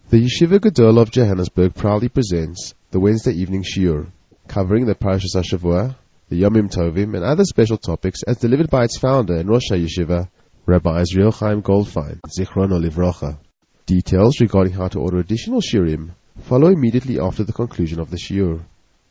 The Yeshiva Gadol of Johannesburg proudly presents the Wednesday evening shiur, covering the Parashas HaShavua, the Yomim Tovim, and other special topics as delivered by its founder and Rosh HaYeshiva, Rabbi Israel Chaim Goldfein, Zichrono Livrocha. Details regarding how to order additional shiurim follow immediately after the conclusion of the shiur.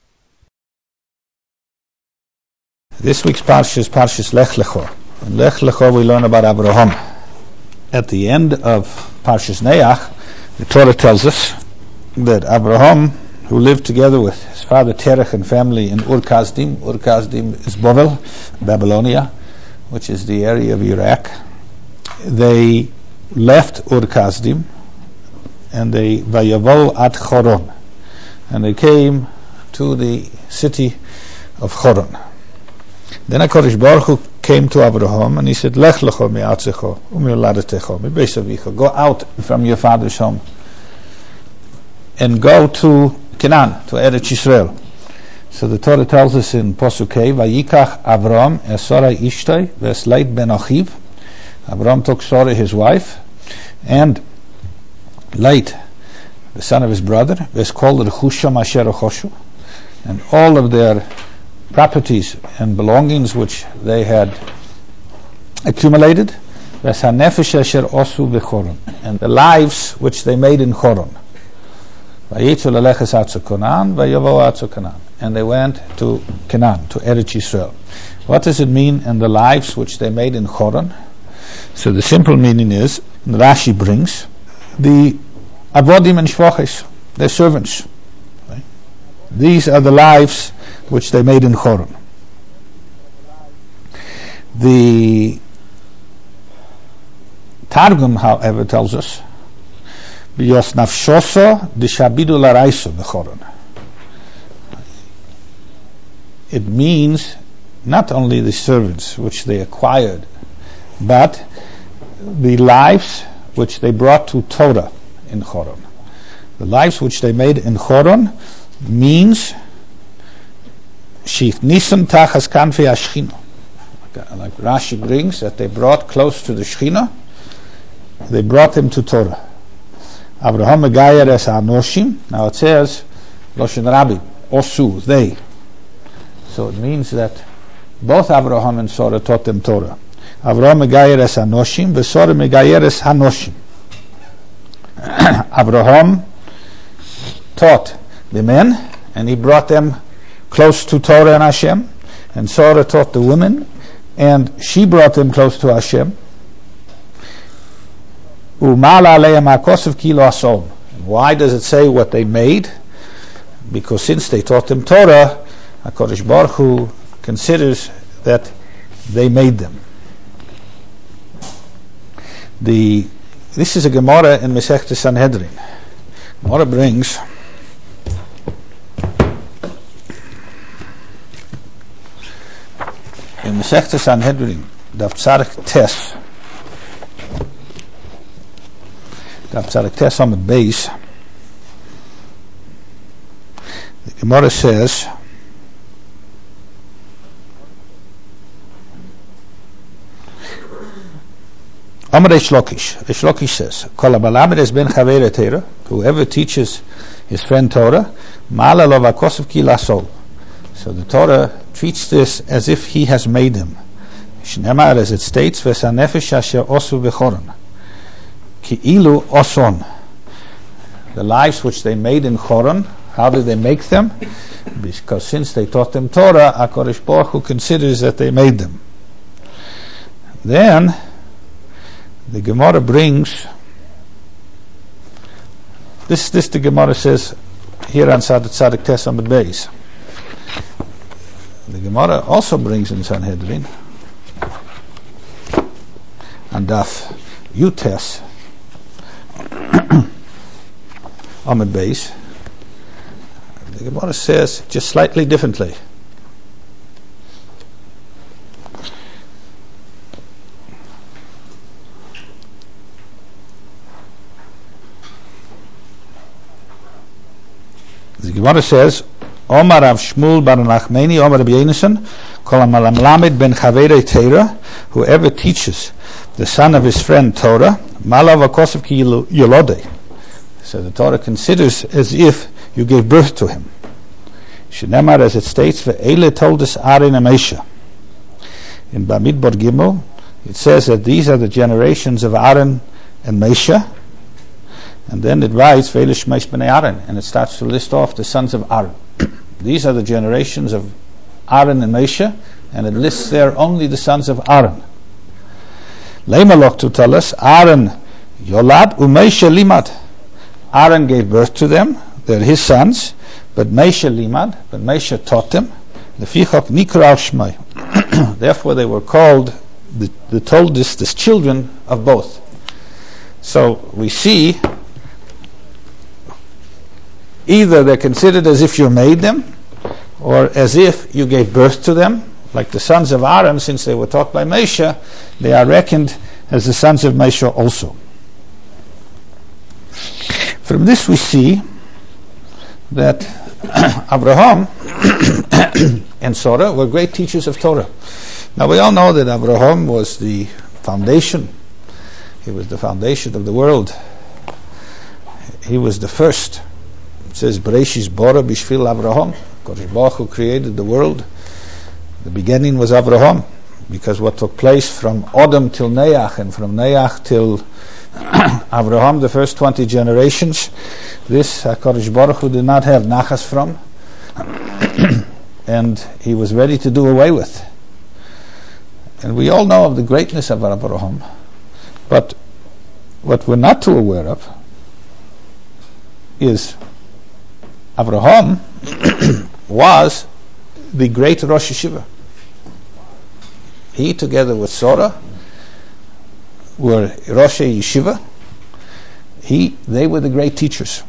This week's Parsha is Parshas Lech Lecho. In Lech Lecho we learn about Abraham. At the end of Parshas Neach, the Torah tells us that Abraham, who lived together with his father Terach and family in Ur Kasdim is Bovel, Babylonia, which is the area of Iraq. They left Ur Kasdim and they Vayavo at Choron, and they came to the city of Choron. Then HaKadosh Baruch Hu came to Abraham and he said, Lech lecho mi'atzecho u'mi'oladetecho mi'beis avicha. Go out from your father's home and go to Canaan, to Eretz Yisrael. So the Torah tells us in Posuk Hey, Vayikach Avram es Sarai ishtay ves Leit ben Achiv. Avram took Sarah his wife and Leit, the son of his brother, ves called Rechusham asher achoshu, and all of their properties and belongings which they had accumulated, and the lives which they made in Choron. And they went to Canaan, to Eretz Yisrael. What does it mean, and the lives which they made in Choron? So the simple meaning is, Rashi brings, the avodim and shvoches, their servants. Right? These are the lives which they made in Choron. The Targum, however, tells us, B'yos nafshoso d'shabidu l'raiso b'Choron. It means not only the servants which they acquired, but the lives which they brought to Torah in Choron. The lives which they made in Choron means Nisan tachas kanfi hashchina. Like Rashi brings, that they brought close to the Shechina, they brought them to Torah. Abraham megayer es hanoshim. Now it says Loshen Rabbi, Osu, they. So it means that both Abraham and Sarah taught them Torah. Abraham megayer es hanoshim, v'Sarah megayer es hanoshim. Abraham taught the men, and he brought them close to Torah and Hashem, and Sarah taught the women, and she brought them close to Hashem. Why does it say what they made? Because since they taught them Torah, HaKadosh Baruch Hu considers that they made them. This is a Gemara in Masechta Sanhedrin. Gemara brings in Masechta Sanhedrin, Daf Tzadik Tes, on the base, the Gemara says, Amar Reish Lakish says, Kol ha'malamed es ben chavei Torah, whoever teaches his friend Torah, ma'ala lo v'kosav ki lasol. So the Torah treats this as if he has made him. Shnemar, as it states, v'sanefesh asher osu b'choron. Ki ilu oson. The lives which they made in Choron, how did they make them? Because since they taught them Torah, HaKadosh Baruch Hu considers that they made them. Then the Gemara brings this the Gemara says here on Tzadik Tes on the base. The Gemara also brings in Sanhedrin and Daf Yutes Amid base. The Gemara says just slightly differently. The Gemara says, Omar Rav Shmuel bar Nachmani, Omar Rabbi Yonasan, Kol ha'malamed ben chavei Torah, whoever teaches the son of his friend Torah, Malav v'kosav ki yolodei. So the Torah considers as if you gave birth to him. Shenemar, as it states, ve'ele toldos Aaron and Moshe. In Bamidbar Gimel, it says that these are the generations of Aaron and Moshe, and then it writes ve'ele shmeish b'nei Aaron, and it starts to list off the sons of Aaron. These are the generations of Aaron and Moshe, and it lists there only the sons of Aaron. Leimalok to tell us, Aaron Yolad u'Moshe limad. Aaron gave birth to them; they're his sons. But Moshe limad, but Moshe taught them. Lefichok nikra shmai. Therefore, they were called the toldest, the children of both. So we see either they're considered as if you made them, or as if you gave birth to them. Like the sons of Aaron, since they were taught by Moshe, they are reckoned as the sons of Moshe also. From this we see that Abraham and Sarah were great teachers of Torah. Now we all know that Abraham was the foundation. He was the foundation of the world. He was the first. It says, Bereshis bara bishvil Abraham. Kodesh Baruch Hu created the world. The beginning was Abraham, because what took place from Adam till Noach, and from Noach till Abraham, the first 20 generations, this HaKadosh Baruch Hu did not have nachas from, and he was ready to do away with. And we all know of the greatness of Abraham, but what we're not too aware of is Abraham was the great Rosh Yeshiva. He, together with Sarah, were Rosh Yeshiva. They were the great teachers.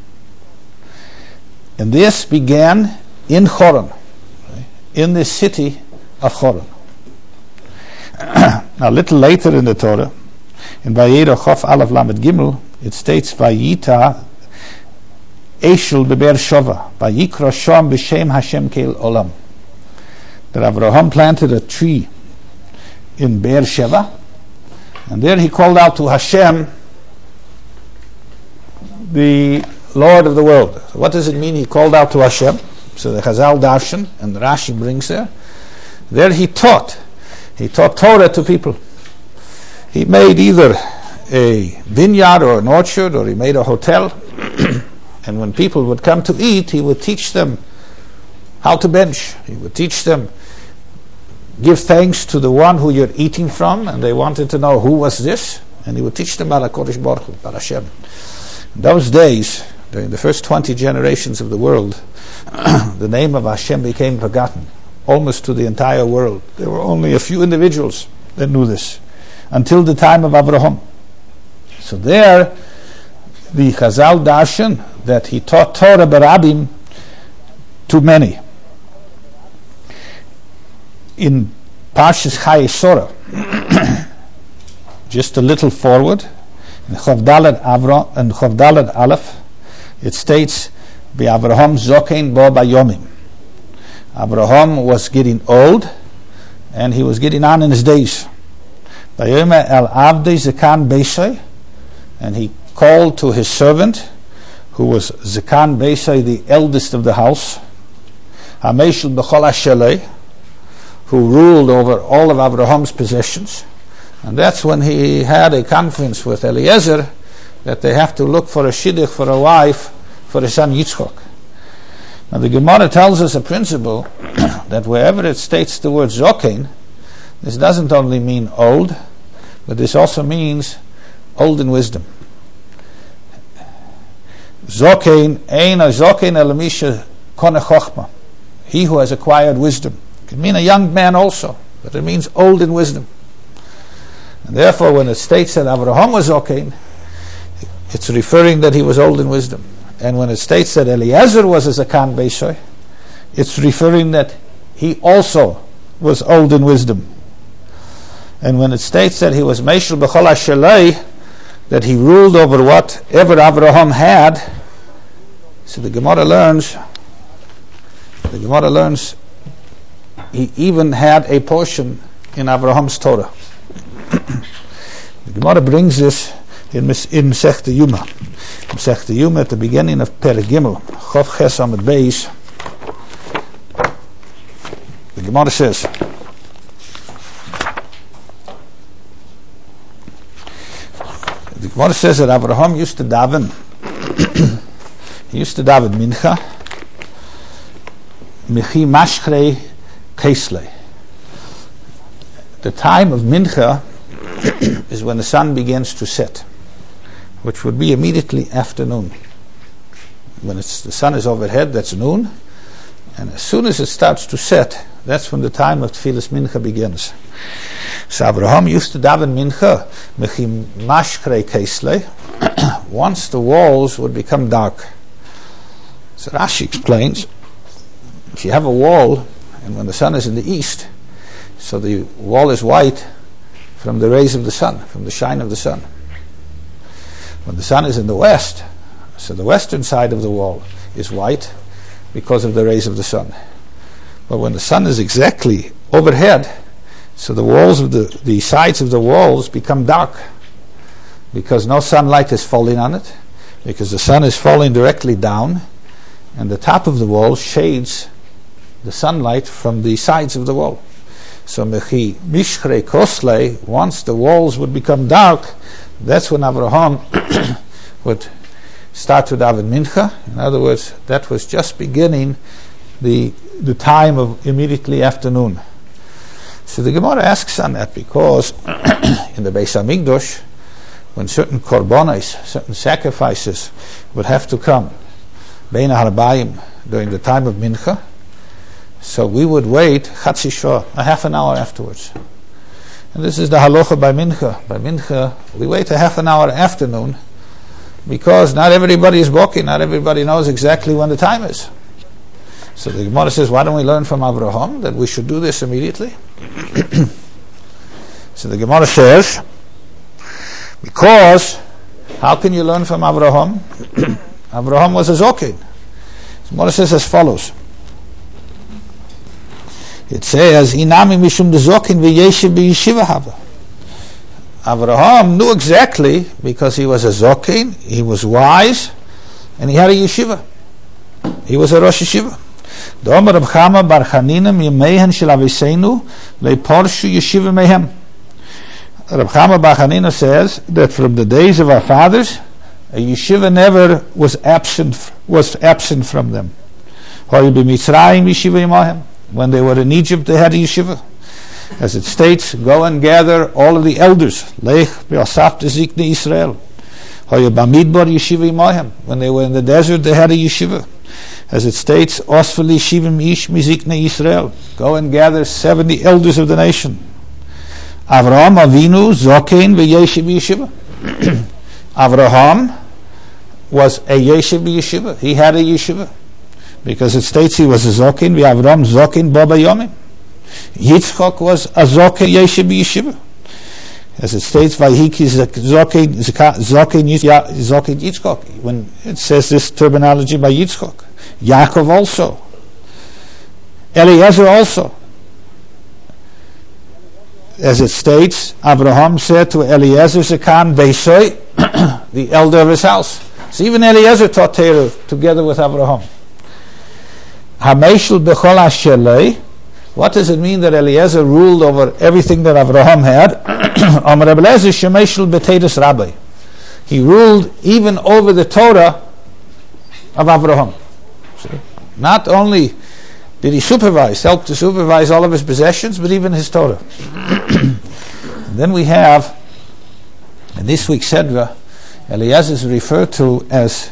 And this began in Choron, in the city of Choron. Now, a little later in the Torah, in Vayera Chof Aleph Lamed Gimel, it states, Vayita Eshel beber Shova, Vayikra Sham b'Shem Hashem Keil Olam. That Abraham planted a tree in Beer Sheva, and there he called out to Hashem, the Lord of the world. So what does it mean he called out to Hashem? So the Chazal Darshan, and the Rashi brings there he taught Torah to people. He made either a vineyard or an orchard, or he made a hotel, and when people would come to eat, he would teach them how to bench. He would teach them, give thanks to the one who you're eating from, and they wanted to know who was this, and he would teach them about HaKadosh Baruch Hu, about Hashem. In those days, during the first 20 generations of the world, the name of Hashem became forgotten, almost to the entire world. There were only a few individuals that knew this, until the time of Abraham. So there, the Chazal Darshan, that he taught Torah Barabim to many. In Parshas Chayei Sarah, just a little forward, in Chavdalad Avram and Chavdalad Aleph, it states, "Abraham zokein bo bayomim." Abraham was getting old, and he was getting on in his days. Vayomer el avdei zekan beisai, and he called to his servant, who was Zekan Beisai, the eldest of the house, Hameshel b'chol hashelei, who ruled over all of Abraham's possessions. And that's when he had a conference with Eliezer that they have to look for a shidduch, for a wife, for his son Yitzchok. Now the Gemara tells us a principle that wherever it states the word zokein, this doesn't only mean old, but this also means old in wisdom. Zokein ein a zokein el misha kone chochma. He who has acquired wisdom. It can mean a young man also, but it means old in wisdom. And therefore, when it states that Abraham was zokein, it's referring that he was old in wisdom. And when it states that Eliezer was a zakan beisoy, it's referring that he also was old in wisdom. And when it states that he was meshel b'chol hashelei, that he ruled over whatever Abraham had, so the Gemara learns he even had a portion in Abraham's Torah. The Gemara brings this in Masechta Yuma. Masechta Yuma, at the beginning of Perek Gimel, Chof Ches Amud Beis, the Gemara says, that Abraham used to daven. He used to daven mincha. Michi mashchrei keislei. The time of mincha is when the sun begins to set, which would be immediately afternoon. When the sun is overhead, that's noon, and as soon as it starts to set, that's when the time of Tfilas Mincha begins. So Abraham used to daven mincha, mechi mashchrei keislei, once the walls would become dark. So Rashi explains, if you have a wall, and when the sun is in the east, so the wall is white from the rays of the sun, from the shine of the sun. When the sun is in the west, so the western side of the wall is white because of the rays of the sun. But when the sun is exactly overhead, so the walls of the sides of the walls become dark because no sunlight is falling on it, because the sun is falling directly down, and the top of the wall shades the sunlight from the sides of the wall. So mechi mishchrei koslei, once the walls would become dark, that's when Abraham would start to daven mincha. In other words, that was just beginning the time of immediately afternoon. So the Gemara asks on that because in the Beis Hamikdash, when certain korbanos, certain sacrifices would have to come bein harbayim during the time of mincha, so we would wait chatzi shah, a half an hour afterwards. And this is the halacha by mincha. By mincha, we wait a half an hour afternoon because not everybody is walking, not everybody knows exactly when the time is. So the Gemara says, why don't we learn from Abraham that we should do this immediately? So the Gemara says, because how can you learn from Abraham? Abraham was a zokin. The Gemara says as follows. It says, Inami mishum de zokin v'yeshiv b'yeshiva hava. Abraham knew exactly because he was a zokin, he was wise, and he had a yeshiva. He was a Rosh Yeshiva. Domer Reb Chama bar Chanina yemeihen shel aviseinu leiporshu yeshiva mehem. Reb Chama bar Chanina says that from the days of our fathers, a yeshiva never was absent from them. Hoy b'Mitzrayim yeshiva imahem. When they were in Egypt, they had a yeshiva. As it states, go and gather all of the elders. Lech be'asaf tezikne Yisrael. Hoy b'Midbar yeshiva imahem. When they were in the desert, they had a yeshiva. As it states, Osfali Shivim Ish Mizikne Yisrael. Go and gather 70 elders of the nation. Avraham Avinu Zokein v'Yeshiv Yeshiva. Avraham was a Yeshiv Yeshiva. He had a yeshiva. Because it states he was a Zokein, v'Avram Zokein Boba Yomim. Yitzchok was a Zokein Yeshiv Yeshiva. As it states, Vayhiki Zokein Yitzchok. When it says this terminology by Yitzchok. Yaakov also. Eliezer also. As it states, Abraham said to Eliezer Zekan Beisoy, the elder of his house. So even Eliezer taught Torah together with Abraham. Hameshul bechol ashelei. What does it mean that Eliezer ruled over everything that Abraham had? Amar Eliezer shemeshul b'teiras rabbi. He ruled even over the Torah of Abraham. See? Not only did he help to supervise all of his possessions, but even his Torah. Then we have, in this week's Sedra, Eliezer is referred to as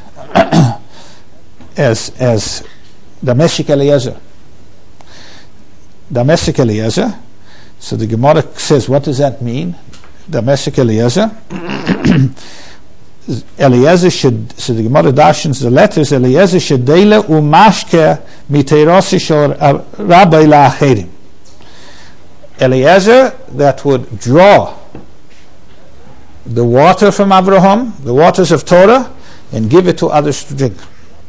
Dameshik Eliezer. Dameshik Eliezer. So the Gemara says, what does that mean? Dameshik Eliezer. Eliezer should, so the Gemara darshans the letters, Eliezer shedele umashke miteirasi shor rabbi la'acherim. Eliezer that would draw the water from Abraham, the waters of Torah, and give it to others to drink.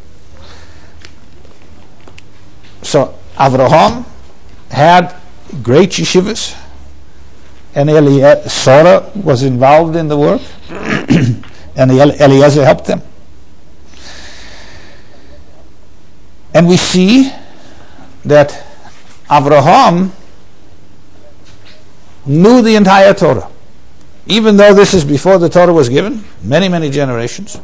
So Abraham had great yeshivas, and Sarah was involved in the work, and Eliezer helped them. And we see that Avraham knew the entire Torah. Even though this is before the Torah was given, many, many generations,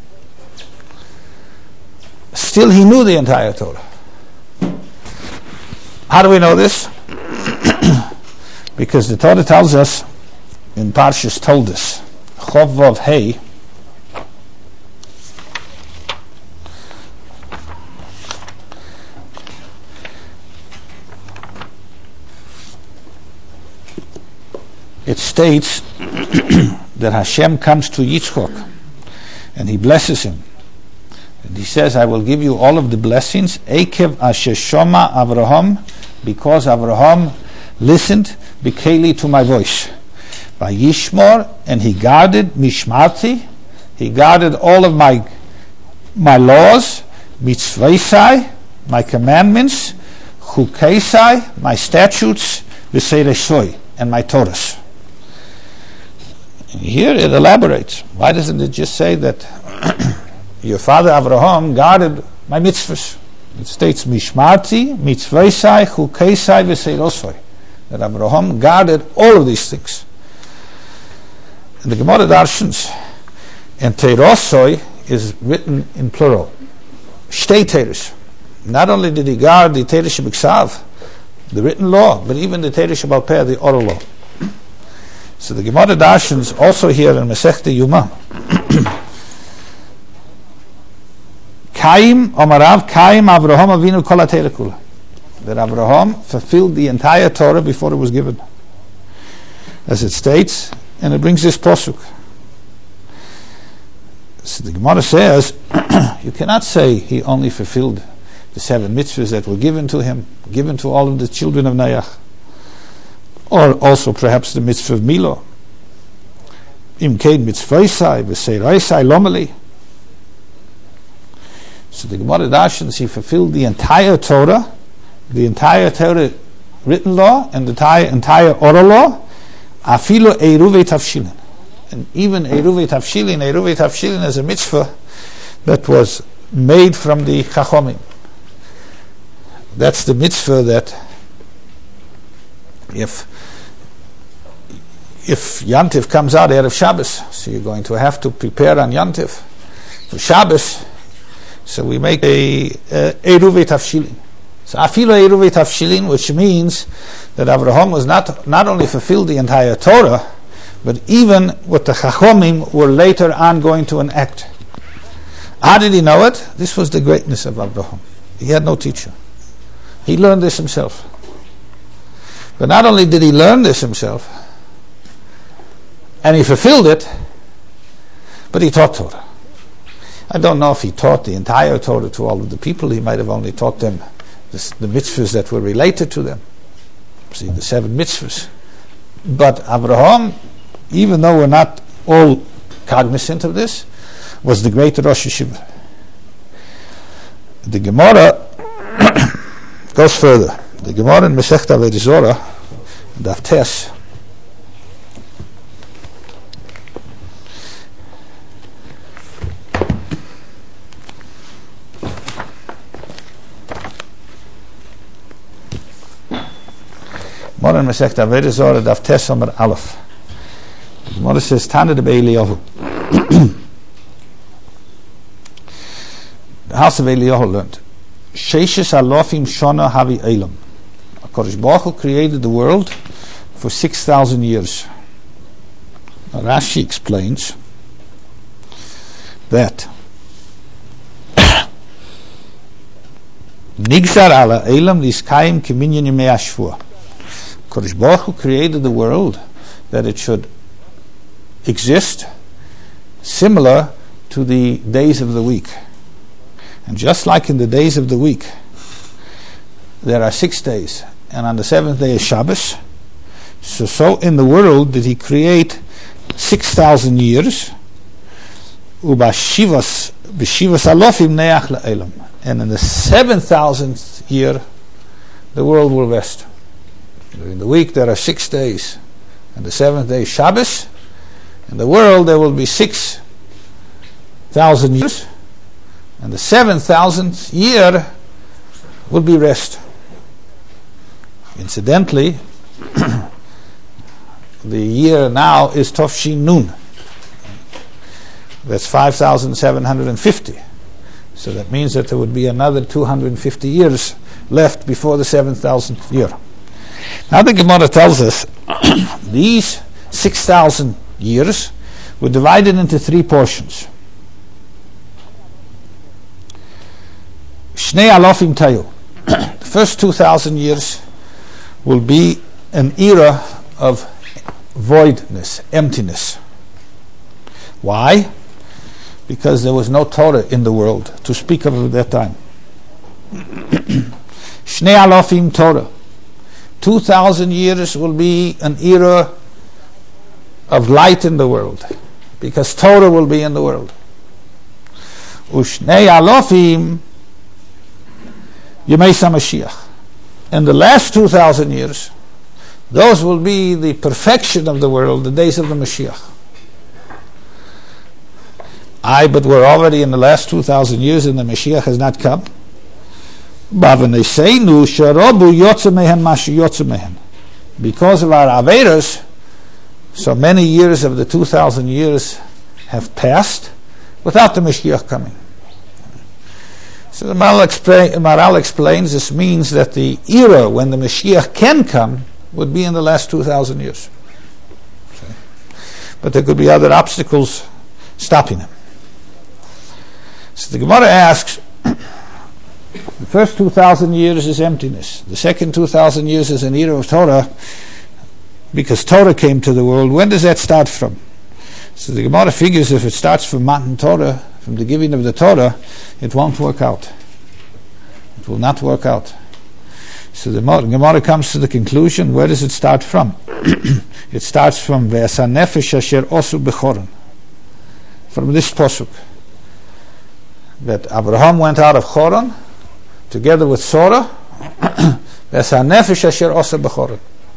still he knew the entire Torah. How do we know this? Because the Torah tells us in Parshas Toldos, Chov Vav Hey, it states that Hashem comes to Yitzchok and he blesses him. And he says, I will give you all of the blessings, Ekev Asher Shoma Avraham, because Avraham listened Bikeli to my voice. By Yishmor, and he guarded Mishmarti, he guarded all of my laws, Mitzvaisai, my commandments, Chukeisai, my statutes, V'seireshoi, and my Torahs. Here it elaborates. Why doesn't it just say that your father Avraham guarded my mitzvahs? It states Mishmarti, Mitzvaisai, Chukeisai, V'seirosoi. That Avraham guarded all of these things. And the Gemara darshans, and Teirosoi is written in plural. Shtei Teiros. Not only did he guard the Teirah Shebiksav, the written law, but even the Teirah Shebal Peh, the oral law. So the Gemara darshans also here in Masechta Yuma. Kaim Omarav Kaim Avraham Avinu Kol HaTeirah Kula. That Avraham fulfilled the entire Torah before it was given, as it states, and it brings this posuk. So the Gemara says, you cannot say he only fulfilled the 7 mitzvahs that were given to him, given to all of the children of Noach, or also perhaps the mitzvah of Milo. Im kein mitzvaisai v'seiraisai lomeli. So the Gemara darshans, he fulfilled the entire Torah written law, and the entire oral law, afilo eiruvei tafshilin. And even eiruvei tafshilin is a mitzvah that was made from the Chachomim. That's the mitzvah that if Yantiv comes out Erev Shabbos, so you're going to have to prepare on Yantiv for Shabbos, so we make a Eruvei Tafshilin. So Afilo Eruvei Tafshilin, which means that Avraham was not only fulfilled the entire Torah, but even what the Chachomim were later on going to enact. How did he know it? This was the greatness of Avraham. He had no teacher. He learned this himself. But not only did he learn this himself, and he fulfilled it, but he taught Torah. I don't know if he taught the entire Torah to all of the people. He might have only taught them the mitzvahs that were related to them. See, the 7 mitzvahs. But Avraham, even though we're not all cognizant of this, was the great Rosh Yeshiva. The Gemara goes further. The Gemara in Masechta Avodah Zorah, Daf Tes, Gemara in Masechta Avodah Zorah, Daf Tes Amar Aleph. The Gemara says, Tana de Eliyahu. The house of Eliyahu learned, Sheishes alofim shona havi elam. HaKadosh Baruch Hu created the world for 6,000 years. Now Rashi explains that Nigzar ala elam liskayim kiminyan yimei hashvua. HaKadosh Baruch Hu created the world that it should exist similar to the days of the week. And just like in the days of the week, there are 6 days, and on the 7th day is Shabbos. So in the world did he create 6,000 years. Ubashivas alofim neach la'elam. And in the 7,000th year, the world will rest. During the week there are 6 days, and the 7th day is Shabbos. In the world there will be 6,000 years. And the 7,000th year will be rest. Incidentally, the year now is Tofshin Nun. That's 5,750. So that means that there would be another 250 years left before the 7,000th year. Now the Gemara tells us these 6,000 years were divided into three portions. Shnei alofim tayu. The first 2,000 years will be an era of voidness, emptiness. Why? Because there was no Torah in the world to speak of at that time. Shnei alofim Torah. 2,000 years will be an era of light in the world, because Torah will be in the world. Ushnei alofim Yemei Mashiach. And the last 2,000 years, those will be the perfection of the world, the days of the Mashiach. But we're already in the last 2,000 years and the Mashiach has not come. Because of our Averos, so many years of the 2,000 years have passed without the Mashiach coming. So the Maharal explains this means that the era when the Mashiach can come would be in the last 2,000 years. Okay. But there could be other obstacles stopping him. So the Gemara asks, the first 2,000 years is emptiness. The second 2,000 years is an era of Torah, because Torah came to the world. When does that start from? So the Gemara figures if it starts from Matan Torah, from the giving of the Torah, it won't work out. It will not work out. So the Gemara comes to the conclusion, where does it start from? It starts from Ve'asa nefesh asher osu bechoron, from this posuk, that Abraham went out of Choron together with Sora. Ve'asa nefesh asher osu bechoron.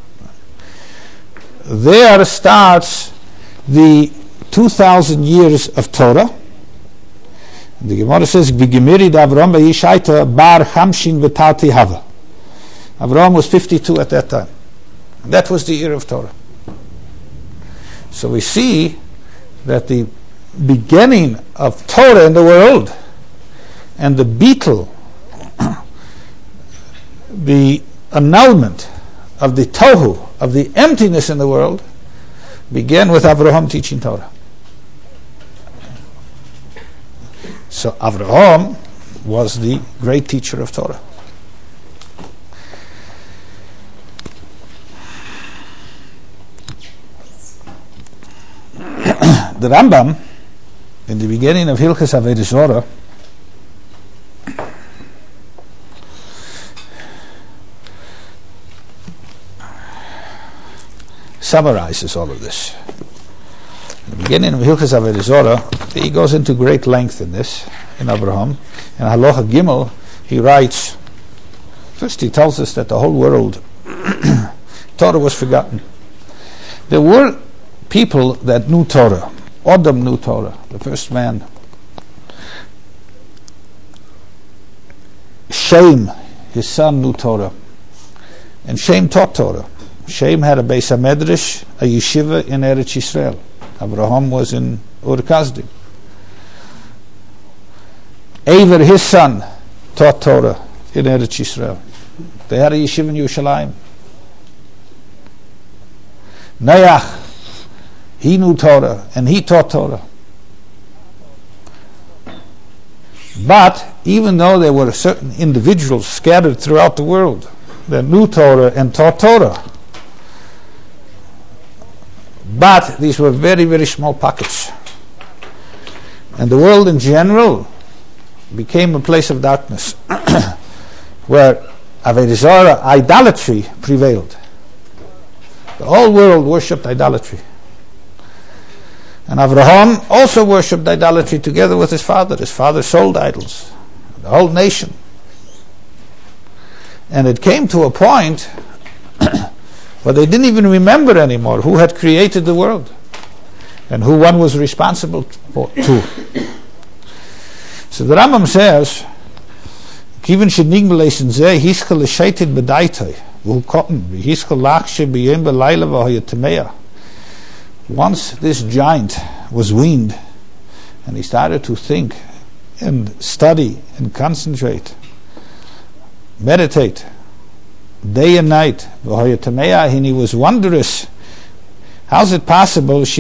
There starts the 2,000 years of Torah. The Gemara says, "V'gemirid Avraham v'yishaita bar chamshin v'tati hava." Avraham was 52 at that time. That was the era of Torah. So we see that the beginning of Torah in the world and the beetle, the annulment of the tohu, of the emptiness in the world, began with Avraham teaching Torah. So Avraham was the great teacher of Torah. The Rambam, in the beginning of Hilchos Avodah Zorah, summarizes all of this. In the beginning of Hilchos Avodah Zorah, he goes into great length in this, in Abraham. In Halacha Gimel, he writes, first he tells us that the whole world, Torah was forgotten. There were people that knew Torah. Adam knew Torah, the first man. Shem, his son, knew Torah. And Shem taught Torah. Shem had a Beis HaMedrash, a yeshiva in Eretz Yisrael. Abraham was in Ur Kasdim. Aver, his son, taught Torah in Eretz Yisrael. They had a yeshiva in Yerushalayim. Noach, he knew Torah and he taught Torah. But even though there were certain individuals scattered throughout the world that knew Torah and taught Torah, but these were very, very small pockets. And the world in general became a place of darkness where Avodah Zarah, idolatry, prevailed. The whole world worshipped idolatry. And Avraham also worshipped idolatry together with his father. His father sold idols. The whole nation. And it came to a point where they didn't even remember anymore who had created the world and who one was responsible to. So the Rambam says, Kiven shenigmelation zeh hiskal l'sheited b'daitoi v'hu cotton v'hiskal lachshe b'yem b'layla v'hoyatemeya. Once this giant was weaned and he started to think and study and concentrate, meditate day and night, and he was wondrous. How's it possible? How's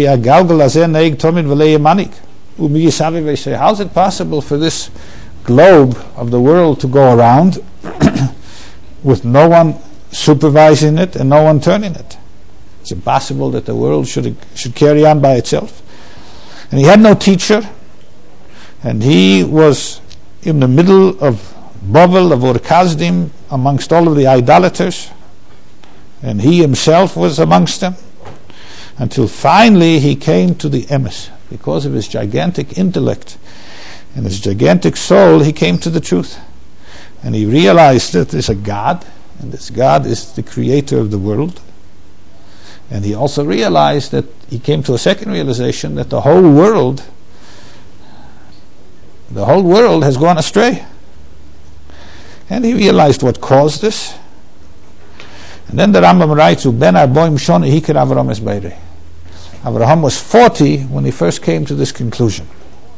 it possible for this globe of the world to go around with no one supervising it and no one turning it? It's impossible that the world should carry on by itself. And he had no teacher, and he was in the middle of Bavel, of Ur-Kasdim, amongst all of the idolaters, and he himself was amongst them, until finally he came to the emes. Because of his gigantic intellect and his gigantic soul, he came to the truth, and he realized that there's a God, and this God is the creator of the world. And he also realized that he came to a second realization that the whole world has gone astray. And he realized what caused this. And then the Rambam writes, "Ben arboim shoni hikir Avraham es beirei." Avraham was 40 when he first came to this conclusion.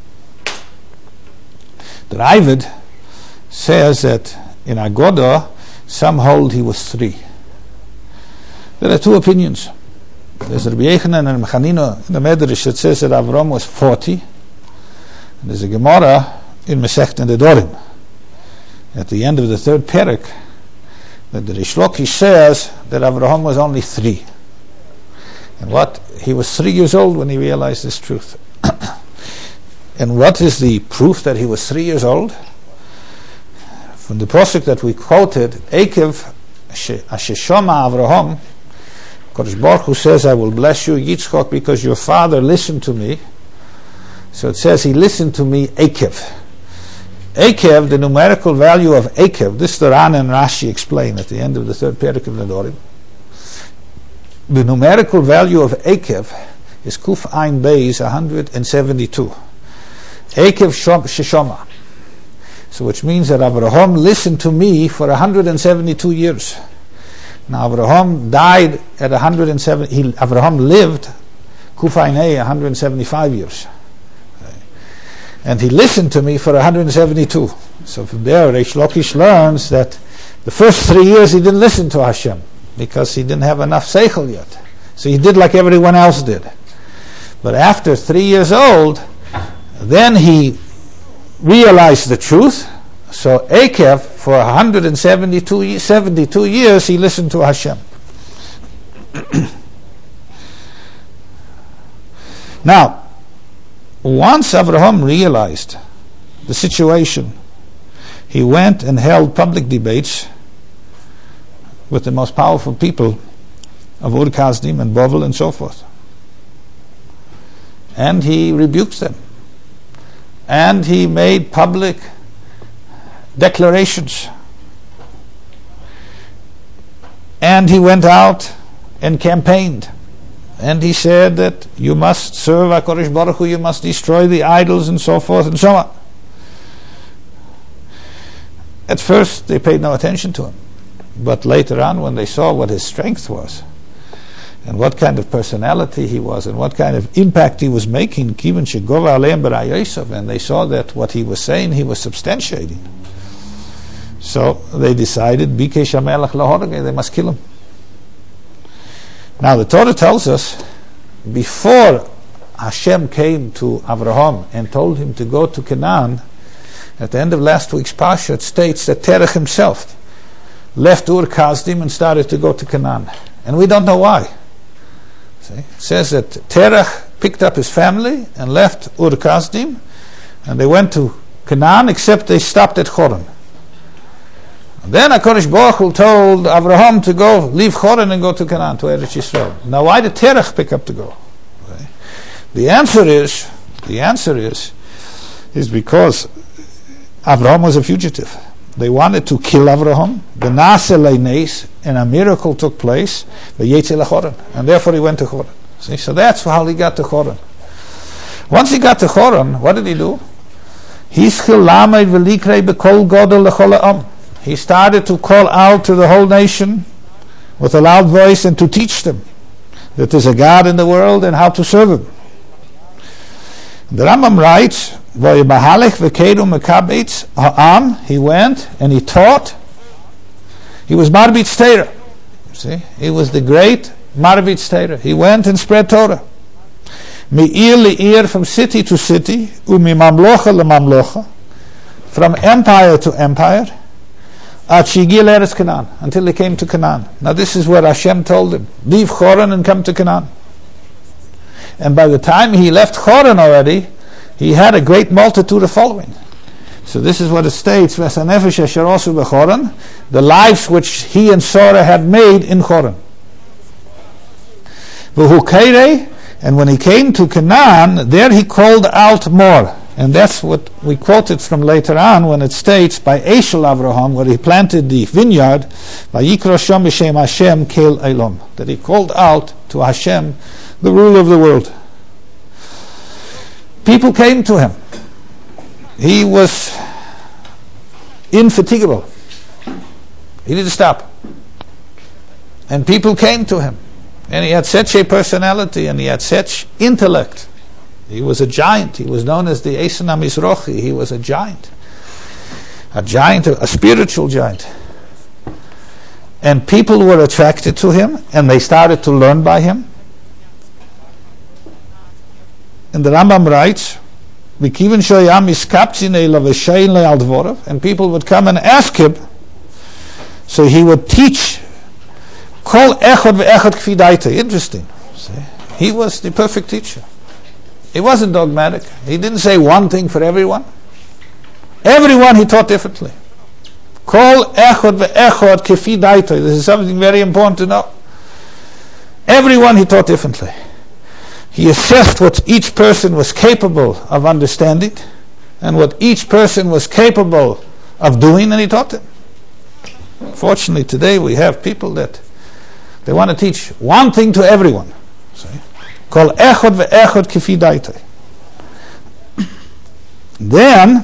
The Ravid says that in Agoda, some hold he was 3. There are 2 opinions. There's Rabbi Yechanan and Chanina in the Medrash that says that Avraham was 40. And there's a Gemara in Masechet Nedorim at the end of the 3rd Perek that the Rish Lakish says that Avraham was only 3. And he was 3 years old when he realized this truth. And what is the proof that he was 3 years old? From the pasuk that we quoted, Ekev Asheshama Avraham, Kodesh Baruch Hu says, "I will bless you, Yitzchak, because your father listened to me." So it says he listened to me, Ekev. Ekev, the numerical value of Ekev, this the Ran and Rashi explain at the end of the 3rd Perek of Nedorim. The numerical value of Ekev is Kuf Ein Beis 172. Ekev Sheshoma. So which means that Avraham listened to me for 172 years. Now Avraham died at 107. Avraham lived Kuf Ein 175 years. And he listened to me for 172. So from there, Reish Lakish learns that the first 3 years he didn't listen to Hashem because he didn't have enough seichel yet. So he did like everyone else did. But after 3 years old, then he realized the truth. So Ekev, for 72 years, he listened to Hashem. Now, once Avraham realized the situation, he went and held public debates with the most powerful people of Ur-Kasdim and Bavel and so forth. And he rebuked them. And he made public declarations. And he went out and campaigned. And he said that you must serve HaKadosh Baruch Hu, you must destroy the idols and so forth and so on. At first they paid no attention to him. But later on, when they saw what his strength was, and what kind of personality he was, and what kind of impact he was making, and they saw that what he was saying, he was substantiating. So they decided, they must kill him. Now the Torah tells us, before Hashem came to Avraham and told him to go to Canaan, at the end of last week's Parsha, it states that Terach himself left Ur-Kasdim and started to go to Canaan. And we don't know why. See? It says that Terach picked up his family and left Ur-Kasdim, and they went to Canaan, except they stopped at Choron. Then HaKadosh Baruch Hu told Avraham to go, leave Choron and go to Canaan, to Eretz Yisrael. Now why did Terach pick up to go? Okay. The answer is because Avraham was a fugitive. They wanted to kill Avraham. The Na'aseh Le'neis, and a miracle took place, and therefore he went to Choron. See? So that's how he got to Choron. Once he got to Choron, what did he do? He started to call out to the whole nation with a loud voice and to teach them that there's a God in the world and how to serve Him. The Rambam writes, he went and he taught. He was Marbitz Torah. See, he was the great Marbitz Torah. He went and spread Torah. Me'ir le'ir, from city to city, u'mimamlocha le'mamlocha, from empire to empire, until he came to Canaan. Now this is what Hashem told him: leave Choran and come to Canaan. And by the time he left Choran already, he had a great multitude of following. So this is what it states: the lives which he and Sarah had made in Choran. And when he came to Canaan, there he called out more. And that's what we quoted from later on when it states by Eshel Avraham, where he planted the vineyard, that he called out to Hashem, the ruler of the world. People came to him. He was infatigable. He didn't stop. And people came to him. And he had such a personality and he had such intellect. He was a giant. He was known as the Eisen HaMizrochi. He was a giant, a spiritual giant. And people were attracted to him and they started to learn by him. And the Rambam writes, and people would come and ask him, so he would teach. Interesting. See? He was the perfect teacher. He wasn't dogmatic. He didn't say one thing for everyone. Everyone he taught differently. This is something very important to know. Everyone he taught differently. He assessed what each person was capable of understanding and what each person was capable of doing, and he taught them. Fortunately, today we have people that they want to teach one thing to everyone. Kol echad ve'echad kifi daitei. Then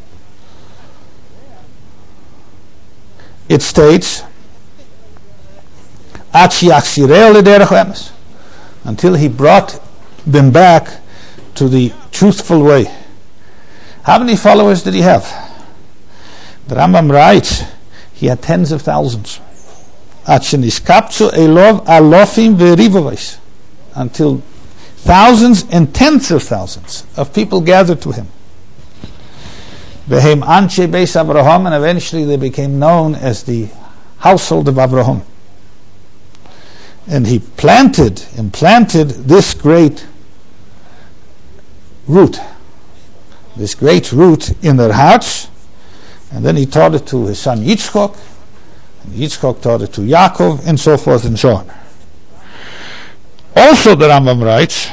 it states, until he brought them back to the truthful way. How many followers did he have? The Rambam writes, he had tens of thousands. Until thousands and tens of thousands of people gathered to him. And eventually they became known as the household of Avraham. And he implanted this great root in their hearts. And then he taught it to his son Yitzchok, and Yitzchok taught it to Yaakov, and so forth and so on. Also the Rambam writes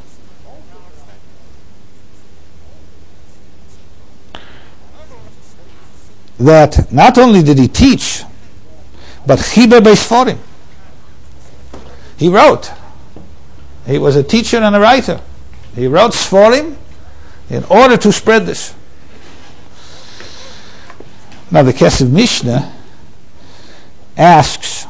that not only did he teach, but Chiber Beisforim. He wrote. He was a teacher and a writer. He wrote Sforim in order to spread this. Now the Kesef Mishnah asks,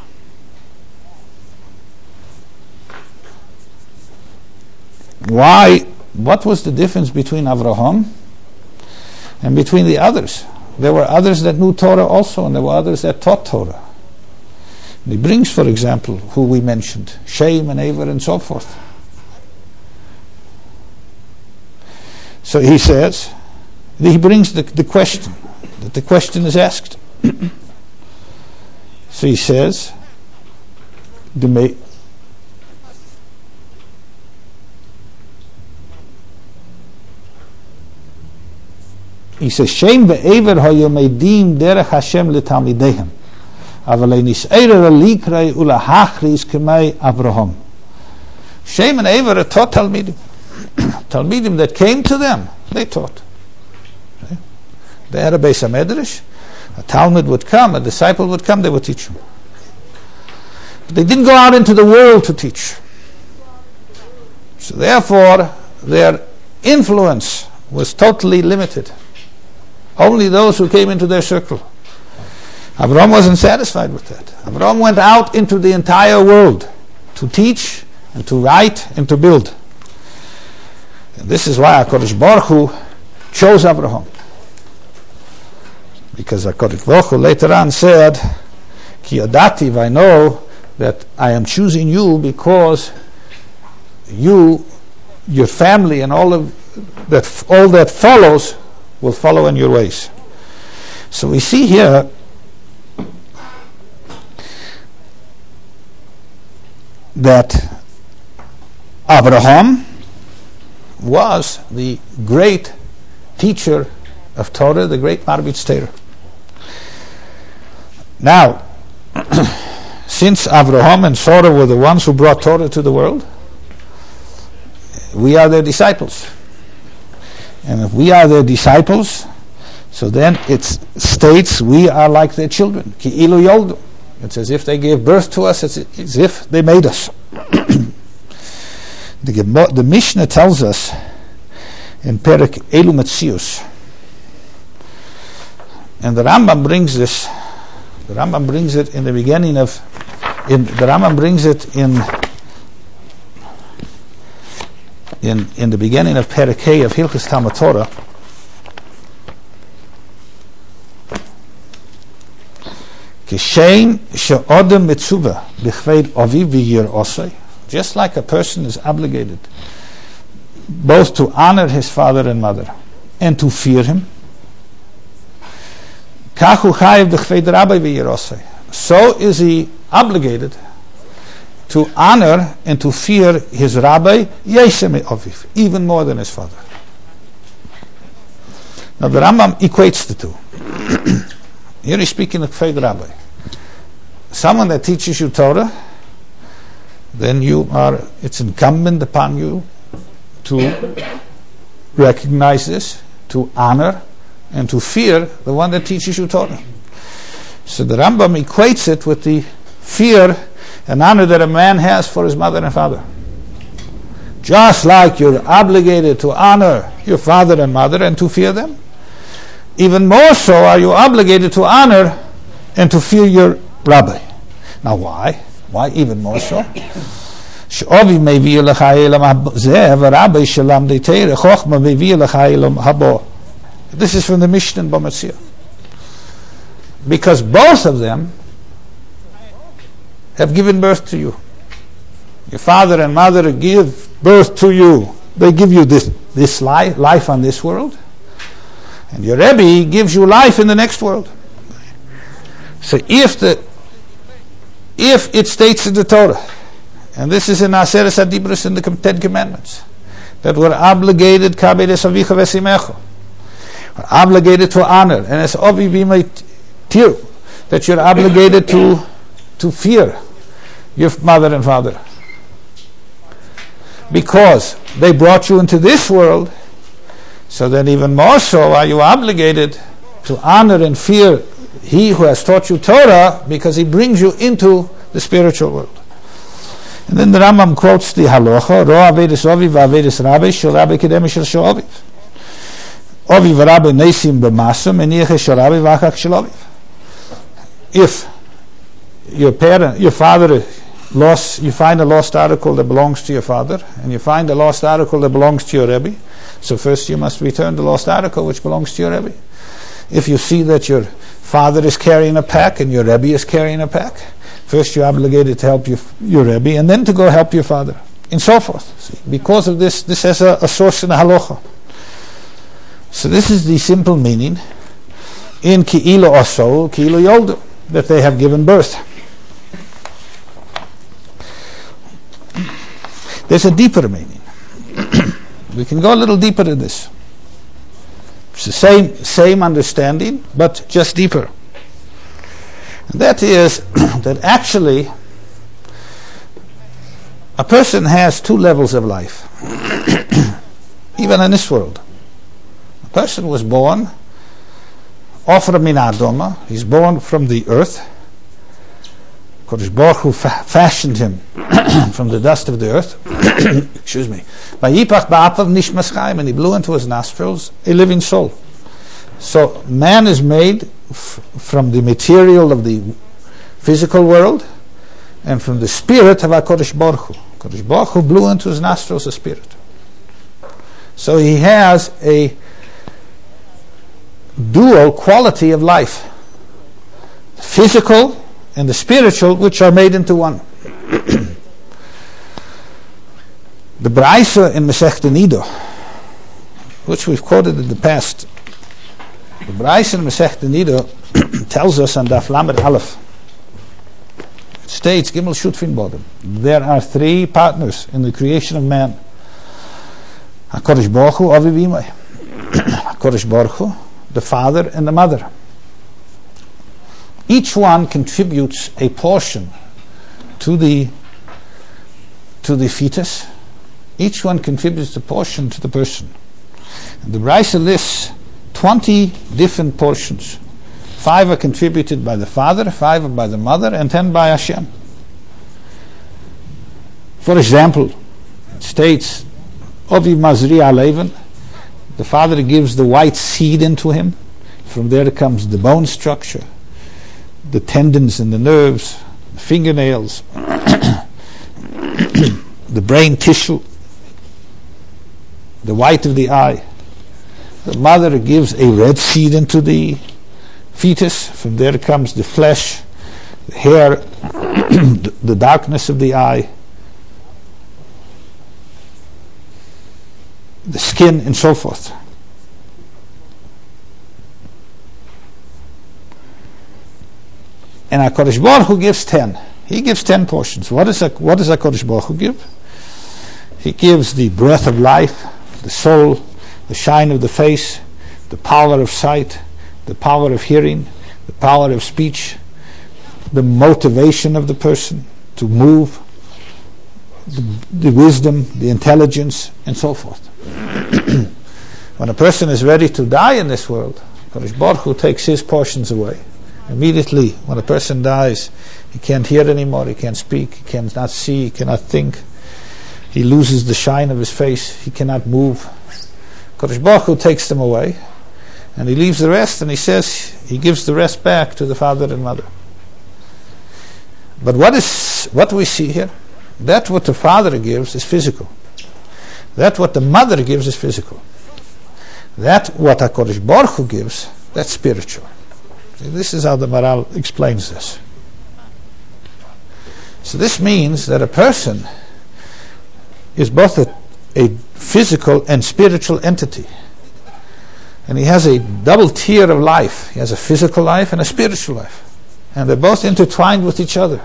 what was the difference between Avraham and between the others? There were others that knew Torah also, and there were others that taught Torah. And he brings, for example, who we mentioned, Shem and Aver and so forth. So he says, he brings the question, that the question is asked. So he says, he says, Shem ve'ever hayomedim derech Hashem letalmidehem, avalei nis'erer likrei ulahachris k'mei Avraham. Shem and Aver taught Talmidim. Talmidim that came to them, they taught. Okay? They had a Beis HaMedrash. A Talmud would come, a disciple would come, they would teach them. But they didn't go out into the world to teach. So therefore, their influence was totally limited. Only those who came into their circle. Avraham wasn't satisfied with that. Avraham went out into the entire world to teach and to write and to build. And this is why HaKadosh Baruch Hu chose Avraham. Because HaKadosh Baruch Hu later on said, Ki yadati, I know that I am choosing you because you, your family, and all that follows will follow in your ways. So we see here that Abraham was the great teacher of Torah, the great Marbitz Torah. Now, since Abraham and Sarah were the ones who brought Torah to the world, we are their disciples. And if we are their disciples, so then it states we are like their children. Ki ilu yoldu. It's as if they gave birth to us, it's as if they made us. The Mishnah tells us in Perek Elu Metzius, and the Rambam brings this. The Rambam brings it in the beginning of. The Rambam brings it in the beginning of Perek Hey of Hilchos Talmud Torah. Kishein she'odem mitzuva b'chved aviv v'yirosei. Just like a person is obligated both to honor his father and mother and to fear him, kachu chayev b'chved rabbi v'yirosei. So is he obligated to honor and to fear his rabbi, yeshem aviv, even more than his father. Now the Rambam equates the two. Here he's speaking of Kfed Rabbi. Someone that teaches you Torah, then it's incumbent upon you to recognize this, to honor, and to fear the one that teaches you Torah. So the Rambam equates it with the fear and honor that a man has for his mother and father. Just like you're obligated to honor your father and mother and to fear them, even more so are you obligated to honor and to fear your rabbi. Now why? Why even more so? This is from the Mishnah in Bamatzia. Because both of them have given birth to you. Your father and mother give birth to you. They give you this life on this world. And your Rebbe gives you life in the next world. So if it states in the Torah, and this is in Aseret HaDibros in the Ten Commandments, that we're obligated we're obligated to honor, and as Ovi Tir, that you're obligated to fear your mother and father, because they brought you into this world. So then even more so are you obligated to honor and fear he who has taught you Torah, because he brings you into the spiritual world. And then the Rambam quotes the halacha, Ro Avedis Oviv Avedis Rabbi Shel Rabbi Kedem Shel Oviv. Oviv Rabbi Nesim B'Masum Meniach Shel Rabbi V'Achak Shel Oviv. If your father you find a lost article that belongs to your father, and you find a lost article that belongs to your Rebbe, so first you must return the lost article which belongs to your Rebbe. If you see that your father is carrying a pack and your Rebbe is carrying a pack, first you're obligated to help your Rebbe, and then to go help your father, and so forth. See, because of this has a source in the halacha. So this is the simple meaning in Ki'ilu Osol, Ki'ilu Yoldu, that they have given birth. There's a deeper meaning. We can go a little deeper in this. It's the same understanding, but just deeper. And that is that actually a person has two levels of life, even in this world. A person was born Ofra min Adoma, he's born from the earth, Kodesh Baruch Hu fashioned him from the dust of the earth. Excuse me. Vayipach ba'apav nishmas chaim, and he blew into his nostrils a living soul. So man is made from the material of the physical world and from the spirit of HaKadosh Baruch Hu. Kodesh Baruch Hu blew into his nostrils a spirit. So he has a dual quality of life, the physical and the spiritual, which are made into one. The Braisa in Masechta Nido, which we've quoted in the past, the Braisa in Masechta Nido tells us on Daf Lamed Aleph, it states, Gimel Shutfin Bodem, there are three partners in the creation of man. HaKadosh Baruch Hu, Aviv Imai. HaKadosh Baruch Hu, the father and the mother. Each one contributes a portion to the fetus. Each one contributes a portion to the person. And the Braisa lists 20 different portions. 5 are contributed by the father, 5 are by the mother, and 10 by Hashem. For example, it states, Ovi Mazri Aleven, the father gives the white seed into him. From there comes the bone structure, the tendons and the nerves, the fingernails, the brain tissue, the white of the eye. The mother gives a red seed into the fetus. From there comes the flesh, the hair, the darkness of the eye, the skin, and so forth. And HaKadosh Baruch Hu gives 10. He gives 10 portions. What does HaKadosh Baruch Hu give? He gives the breath of life, the soul, the shine of the face, the power of sight, the power of hearing, the power of speech, the motivation of the person to move, the wisdom, the intelligence, and so forth. When a person is ready to die in this world, HaKadosh Baruch Hu takes his portions away. Immediately, when a person dies, he can't hear anymore, he can't speak, he cannot see, he cannot think. He loses the shine of his face, he cannot move. HaKadosh Baruch Hu takes them away, and he leaves the rest, and he says he gives the rest back to the father and mother. But what we see here? That what the father gives is physical. That what the mother gives is physical. That what HaKadosh Baruch Hu gives, that's spiritual. This is how the Maral explains this. So this means that a person is both a physical and spiritual entity. And he has a double tier of life. He has a physical life and a spiritual life. And they're both intertwined with each other.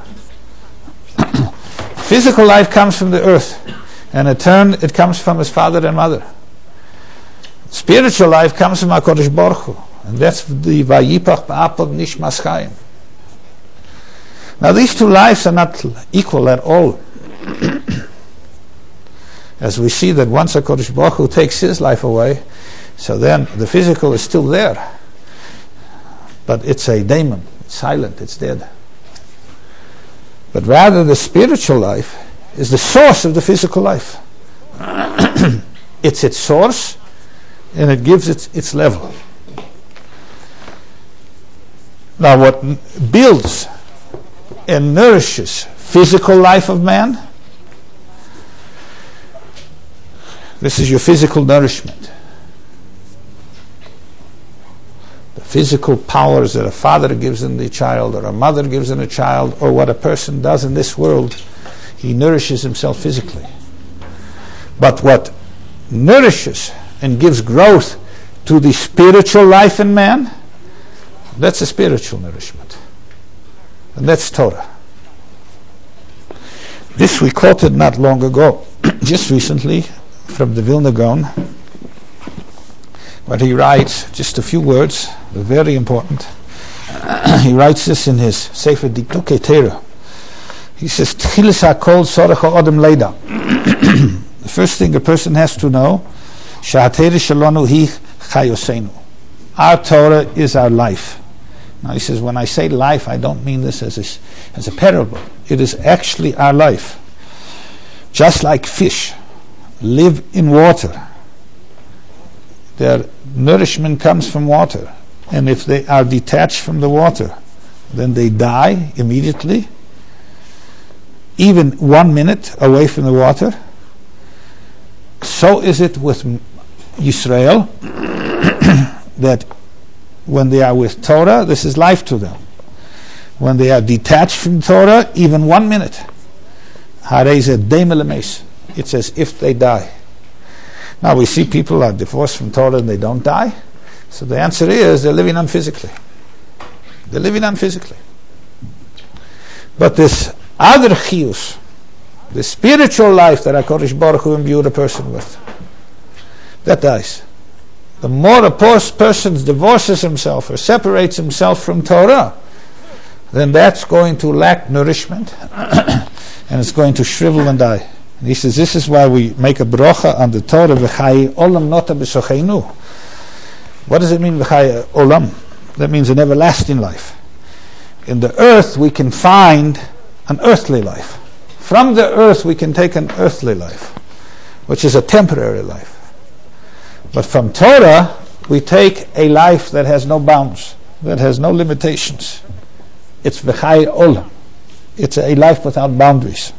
Physical life comes from the earth, and in turn it comes from his father and mother. Spiritual life comes from HaKadosh Baruch Hu, and that's the Vayipach Ba'apav Nishmas Chaim. Now these two lives are not equal at all. As we see that once HaKadosh Baruch Hu takes his life away, so then the physical is still there, but it's a daemon, it's silent, it's dead. But rather the spiritual life is the source of the physical life. It's its source, and it gives its level. Now what builds and nourishes physical life of man, this is your physical nourishment. The physical powers that a father gives in the child, or a mother gives in a child, or what a person does in this world, he nourishes himself physically. But what nourishes and gives growth to the spiritual life in man, that's a spiritual nourishment. And that's Torah. This we quoted not long ago, just recently, from the Vilna Gaon, where he writes just a few words, very important. He writes this in his Sefer Dikdukei Torah. He says, Tchilis HaKol Tzorech HaAdam Leida. The first thing a person has to know, Sha'atera Shalonu Hi Chayosenu. Our Torah is our life. Now he says, when I say life, I don't mean this as a parable. It is actually our life. Just like fish live in water, their nourishment comes from water. And if they are detached from the water, then they die immediately, even 1 minute away from the water. So is it with Yisrael, that when they are with Torah, this is life to them. When they are detached from Torah, even 1 minute, it's as if they die. Now we see people are divorced from Torah and they don't die. So the answer is they're living unphysically. They're living unphysically. But this other chiyus, the spiritual life that HaKadosh Baruch Hu imbued a person with, that dies. The more a person divorces himself or separates himself from Torah, then that's going to lack nourishment and it's going to shrivel and die. And he says, this is why we make a bracha on the Torah, v'chai olam nota b'socheinu. What does it mean, v'chai olam? That means an everlasting life. In the earth we can find an earthly life. From the earth we can take an earthly life, which is a temporary life. But from Torah we take a life that has no bounds, that has no limitations. It's v'chai olam. It's a life without boundaries.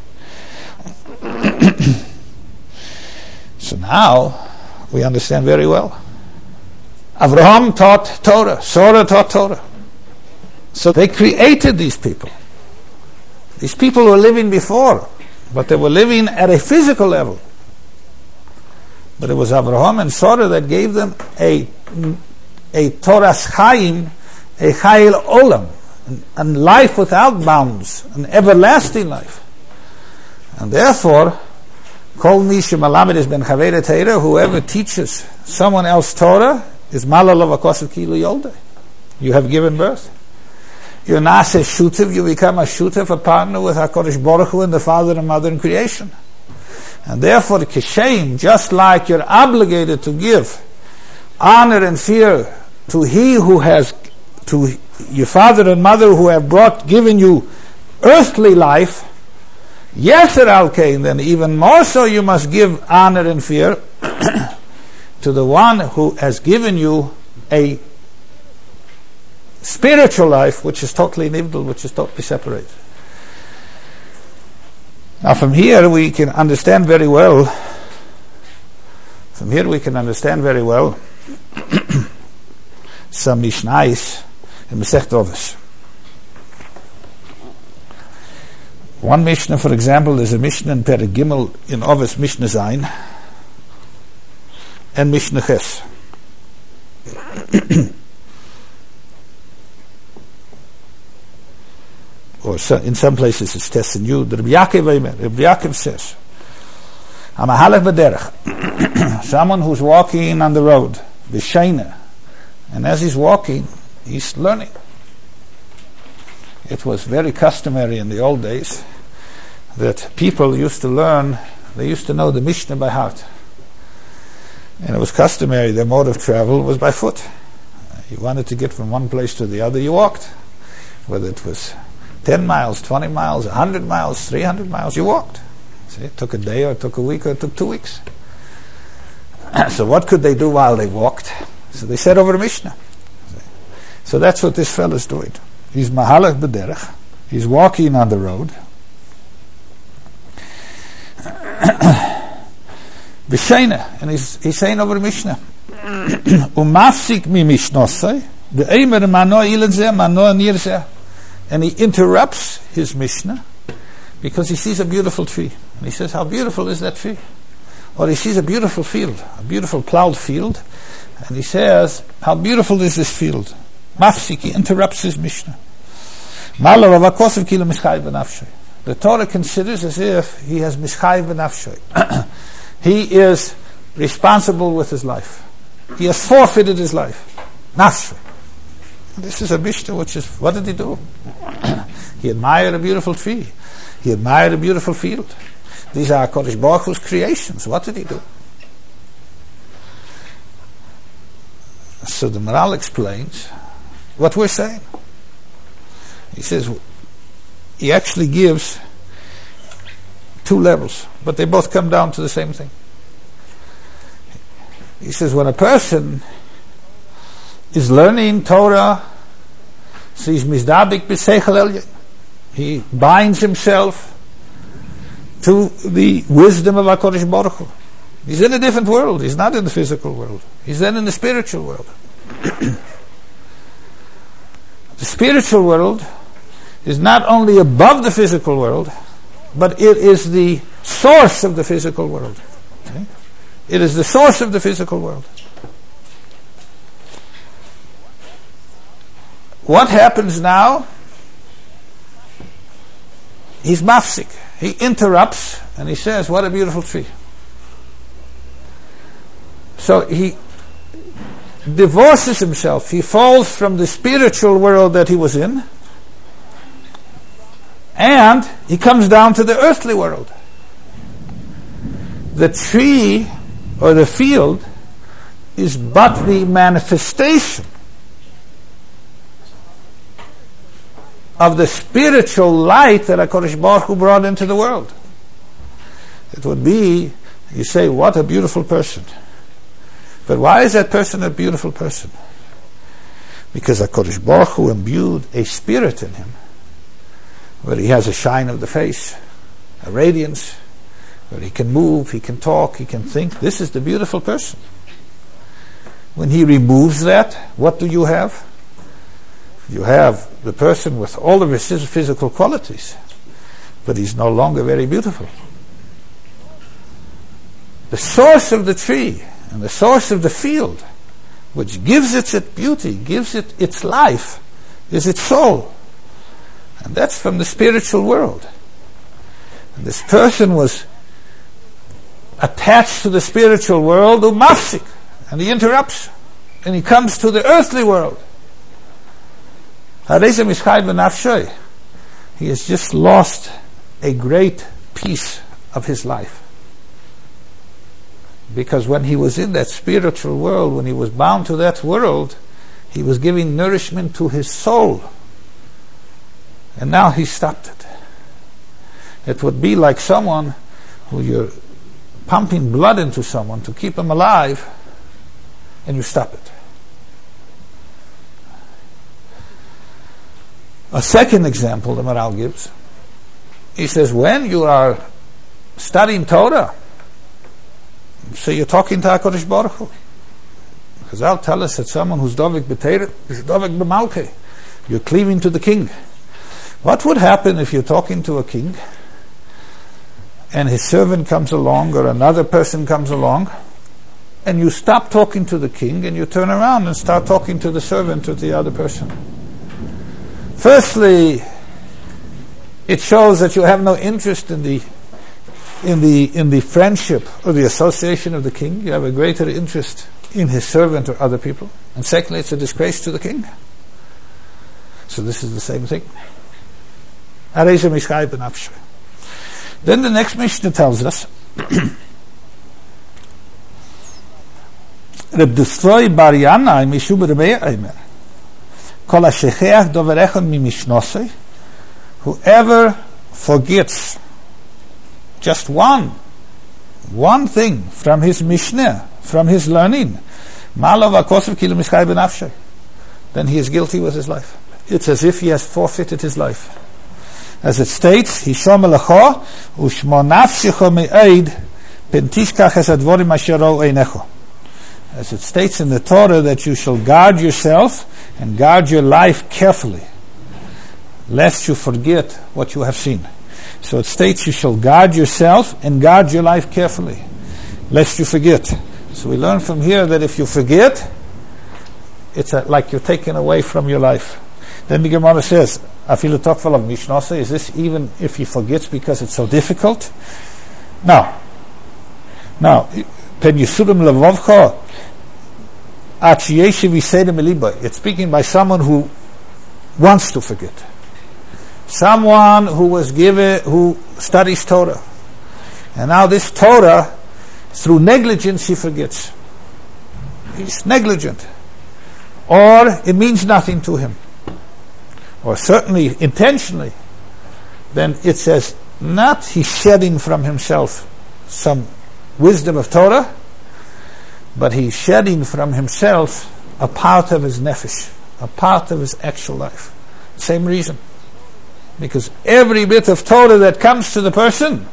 So now we understand very well. Avraham taught Torah. Sarah taught Torah. So they created these people. These people were living before, but they were living at a physical level. But it was Avraham and Sarah that gave them a Torah's Chaim, a Chayil Olam, a life without bounds, an everlasting life. And therefore, Kol mi shemalamed is ben chavei Torah, whoever teaches someone else Torah is malal of akosav kilu yolde. You have given birth. You're nase shutiv, you become a shutiv, a partner with HaKadosh Baruch Hu and the Father and Mother in creation. And therefore, kishem, just like you're obligated to give honor and fear to he who has, to your father and mother who have given you earthly life, Yeser al-Kain, then even more so you must give honor and fear to the one who has given you a spiritual life which is totally nivdal, which is totally separated. Now from here we can understand very well some Mishnais in Masechet Ovis. One Mishnah, for example, is a Mishnah in Perek Gimel in Ovis, Mishnah Zayin, and Mishnah Ches. Or in some places it's Tes and Yud. Rabbi Yaakov says, Hamahalech b'derech, someone who's walking on the road, b'sheina, and as he's walking, he's learning. It was very customary in the old days that people used to learn, they used to know the Mishnah by heart. And it was customary, their mode of travel was by foot. You wanted to get from one place to the other, you walked. Whether it was 10 miles, 20 miles, 100 miles, 300 miles, you walked. See, it took a day, or it took a week, or it took 2 weeks. So what could they do while they walked? So they said over a Mishnah. So that's what this fellow's doing. He's mahalach b'derech. He's walking on the road. B'sheina, and he's saying over Mishnah. Umafsik mi mishnosai, be'emer mano ilazeh, mano nirzeh. And he interrupts his Mishnah because he sees a beautiful tree. And he says, how beautiful is that tree? Or he sees a beautiful field, a beautiful plowed field. And he says, how beautiful is this field? Mafsik, he interrupts his Mishnah. The Torah considers as if he has mishchayiv b'nafshay. He is responsible with his life. He has forfeited his life. Nafshay. This is a Mishnah which is, what did he do? He admired a beautiful tree. He admired a beautiful field. These are HaKadosh Baruch Hu's creations. What did he do? So the Maral explains what we're saying. He says he actually gives two levels, but they both come down to the same thing. He says when a person is learning Torah, so he's mizdabik b'seichel elyon. He binds himself to the wisdom of HaKadosh Baruch Hu. He's in a different world. He's not in the physical world. He's then in the spiritual world. The spiritual world is not only above the physical world, but it is the source of the physical world. Okay? It is the source of the physical world. What happens now? He's mafsik. He interrupts and he says, what a beautiful tree. So he divorces himself. He falls from the spiritual world that he was in, and he comes down to the earthly world. The tree or the field is but the manifestation of the spiritual light that HaKadosh Baruch Hu brought into the world. It would be, you say, what a beautiful person. But why is that person a beautiful person? Because HaKadosh Baruch Hu imbued a spirit in him, where he has a shine of the face, a radiance, where he can move, he can talk, he can think. This is the beautiful person. When he removes that, what do you have? You have the person with all of his physical qualities, but he's no longer very beautiful. The source of the tree and the source of the field, which gives it its beauty, gives it its life, is its soul. And that's from the spiritual world. And this person was attached to the spiritual world, umafsik, and he interrupts, and he comes to the earthly world. He has just lost a great piece of his life. Because when he was in that spiritual world, when he was bound to that world, he was giving nourishment to his soul. And now he stopped it. It would be like someone who you're pumping blood into someone to keep him alive, and you stop it. A second example the Maral gives, he says, when you are studying Torah, so you're talking to HaKadosh Baruch Hu. Because I'll tell us that someone who's Dovik B'Teiret is Dovik B'Malkei. You're cleaving to the king. What would happen if you're talking to a king and his servant comes along or another person comes along and you stop talking to the king and you turn around and start talking to the servant or the other person? Firstly, it shows that you have no interest in the friendship or the association of the king. You have a greater interest in his servant or other people. And secondly, it's a disgrace to the king. So this is the same thing. Then the next Mishnah tells us, Reb Destroy Bar Yanai Mishu B'Rebei Eimer, Kol HaShecheach Doverechon MiMishnosei, whoever forgets just one thing from his Mishnah, from his learning, then he is guilty with his life. It's as if he has forfeited his life. As it states, as it states in the Torah that you shall guard yourself and guard your life carefully, lest you forget what you have seen. So it states you shall guard yourself and guard your life carefully, lest you forget. So we learn from here that if you forget, it's like you're taken away from your life. Then the Gemara says, Afilu Tokfal of Mishnasa, is this even if he forgets because it's so difficult? No. Now, it's speaking by someone who wants to forget. Someone who studies Torah. And now this Torah, through negligence, he forgets. He's negligent. Or it means nothing to him. or certainly intentionally, then it says not he's shedding from himself some wisdom of Torah, but he's shedding from himself a part of his nefesh, a part of his actual life. Same reason. Because every bit of Torah that comes to the person,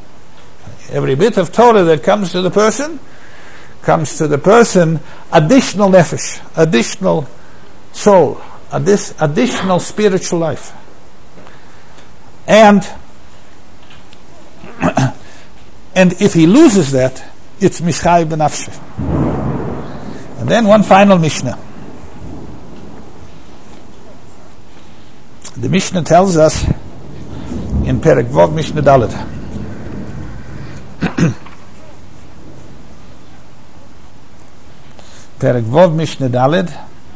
comes to the person additional nefesh, additional soul, additional spiritual life. And if he loses that, it's mischayev b'nafshe. And then one final Mishnah. The Mishnah tells us in Perek Vov Mishnah Dalet. Perek Vov Mishnah Dalet.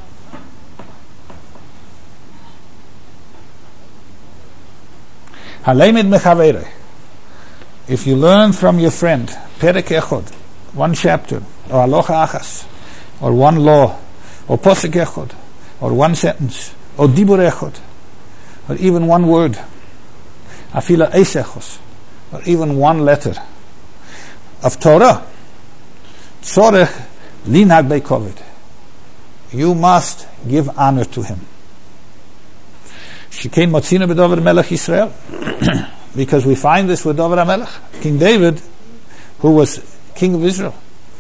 Halemid mechaverei. If you learn from your friend, Perek Echod, one chapter, or Alocha Achas, or one law, or Posek Echod, or one sentence, or Dibur Echod, or even one word, Afila Eis Echos, or even one letter of Torah, Tzorech Linag Beikovid. You must give honor to him. Shikein Motzina b'Dovid Melech Yisrael. Because we find this with Dovid HaMelech, King David, who was king of Israel.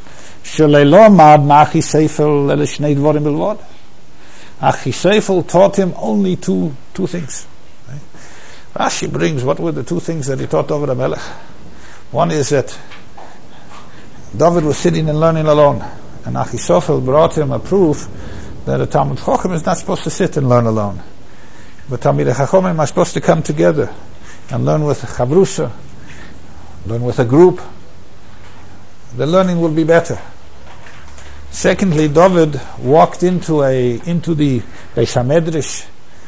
Achisefel taught him only two things. Rashi brings, what were the two things that he taught Dovid HaMelech? One is that David was sitting and learning alone, and Achisefel brought him a proof that a Talmud Chacham is not supposed to sit and learn alone, but Talmidei Chachamim are supposed to come together and learn with a chavrusa, learn with a group. The learning will be better. Secondly, David walked into the Beis HaMedrash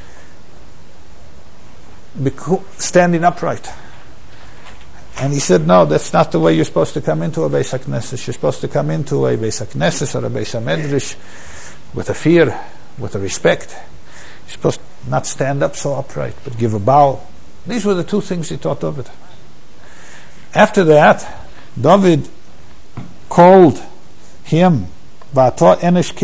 standing upright. And he said, no, that's not the way you're supposed to come into a Beis HaKnesses. You're supposed to come into a Beis HaKnesses or a Beis HaMedrash with a fear, with a respect. You're supposed to not stand up so upright, but give a bow. These were the two things he taught David. After that, David called him David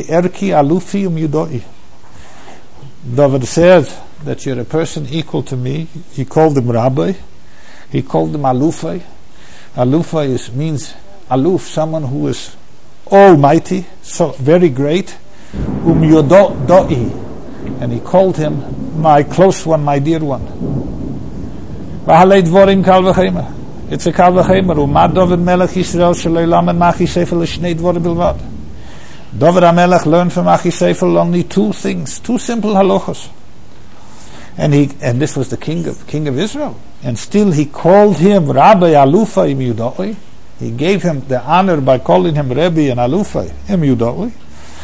said that you're a person equal to me. He called him Rabbi. He called him Alufai. Alufai means Aluf, someone who is almighty, so very great. And he called him my close one, my dear one. It's a kal v'chemer. Umad David Melech Yisrael shelo and Achisefel l'shnei dvorim bilvad. David HaMelech learned from Achisefel only two things, two simple halachos. And this was the king of Israel. And still he called him Rabbi Alufai im Yudoi. He gave him the honor by calling him Rabbi and Alufai im Yudoi.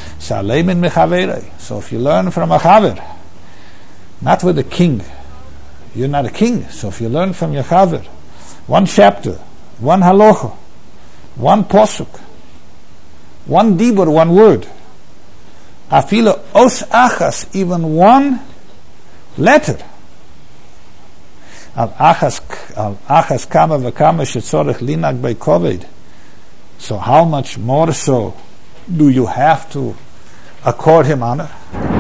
So if you learn from a chaver, not with a king, you're not a king. So if you learn from your chaver, one chapter, one halacha, one posuk, one dibur, one word, afilo os achas, even one letter, al achas kama v'kama shetzorech linag beikovid. So how much more so do you have to accord him honor?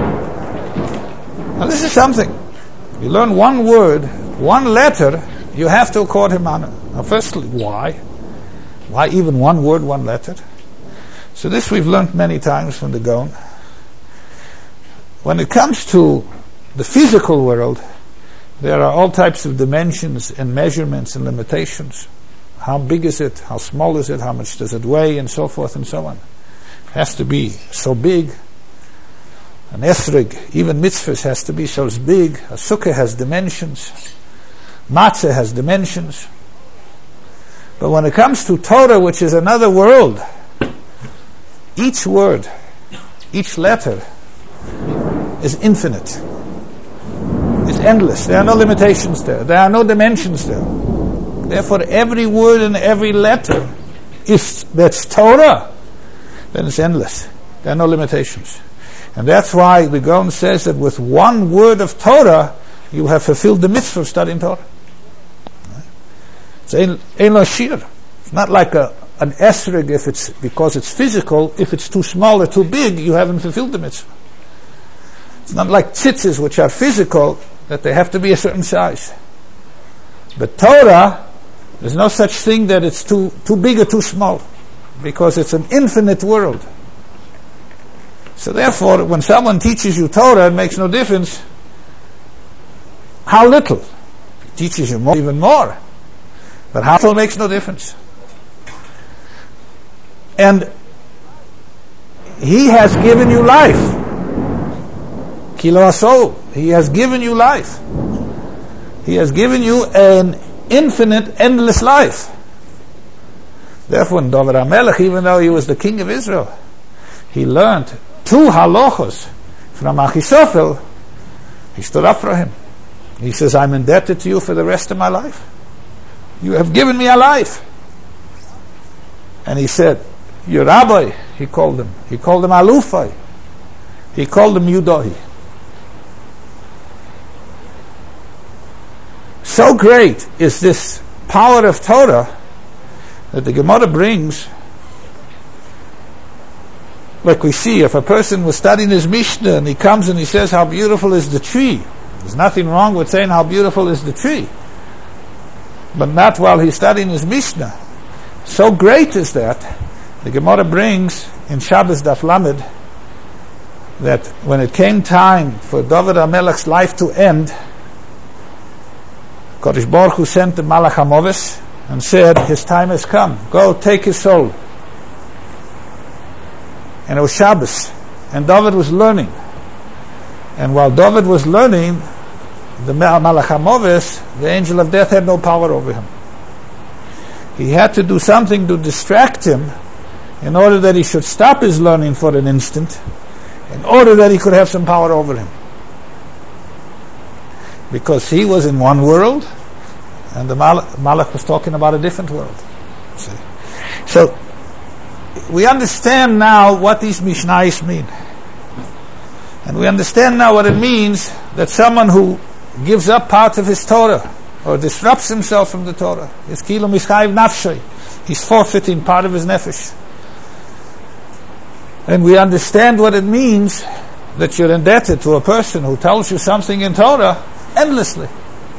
Now this is something. You learn one word, one letter, you have to accord him honor. Now firstly, why? Why even one word, one letter? So this we've learned many times from the Gaon. When it comes to the physical world, there are all types of dimensions and measurements and limitations. How big is it? How small is it? How much does it weigh? And so forth and so on. It has to be so big. An esrig, even mitzvahs, has to be so big. A sukkah has dimensions. Matzah has dimensions. But when it comes to Torah, which is another world, each word, each letter is infinite. It's endless. There are no limitations there. There are no dimensions there. Therefore, every word and every letter, if that's Torah, then it's endless. There are no limitations. And that's why the Gaon says that with one word of Torah, you have fulfilled the mitzvah of studying Torah. It's ein lo shir. It's not like an esrig if it's because it's physical. If it's too small or too big, you haven't fulfilled the mitzvah. It's not like tzitzis, which are physical, that they have to be a certain size. But Torah, there's no such thing that it's too big or too small, because it's an infinite world. So therefore, when someone teaches you Torah, it makes no difference how little. He teaches you more, even more. But how little makes no difference. And He has given you life. Kilo asol. He has given you life. He has given you an infinite, endless life. Therefore, when David HaMelech, even though he was the king of Israel, he learned 2 halachos from Achitophel. He stood up for him. He says, I'm indebted to you for the rest of my life. You have given me a life. And he said, your rabbi, he called him. He called him Alufai. He called him Yudahi. So great is this power of Torah that the Gemara brings, like we see, if a person was studying his Mishnah and he comes and he says, how beautiful is the tree. There's nothing wrong with saying how beautiful is the tree. But not while he's studying his Mishnah. So great is that, the Gemara brings in Shabbos Daf Lamed, that when it came time for David HaMelech's life to end, Kodesh Baruch Hu sent the Malach HaMoves and said, his time has come. Go take his soul. And it was Shabbos. And David was learning. And while David was learning, the Malach HaMoves, the angel of death, had no power over him. He had to do something to distract him in order that he should stop his learning for an instant, in order that he could have some power over him. Because he was in one world, and the Malach was talking about a different world. See? So, we understand now what these Mishnayos mean. And we understand now what it means that someone who gives up part of his Torah, or disrupts himself from the Torah, is kilo mishchayiv nafshay. He's forfeiting part of his nefesh. And we understand what it means that you're indebted to a person who tells you something in Torah endlessly.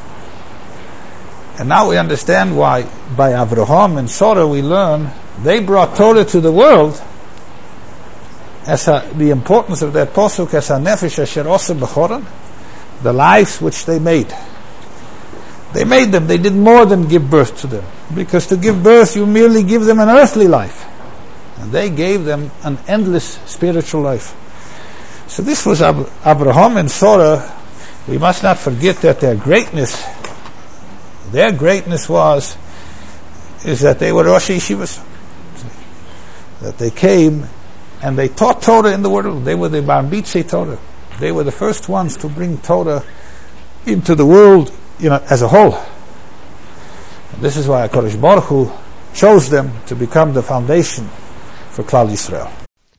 And now we understand why by Avraham and Sarah we learn they brought Torah to the world, as the importance of that posuk as nefesh asher osa b'choron, the lives which they made. They made them. They did more than give birth to them, because to give birth you merely give them an earthly life, and they gave them an endless spiritual life. So this was Abraham and Sarah. We must not forget that their greatness is that they were Rosh Yeshivas, that they came and they taught Torah in the world. They were the Bar Mitzvah Torah. They were the first ones to bring Torah into the world, as a whole. And this is why HaKadosh Baruch Hu chose them to become the foundation for Klal Yisrael.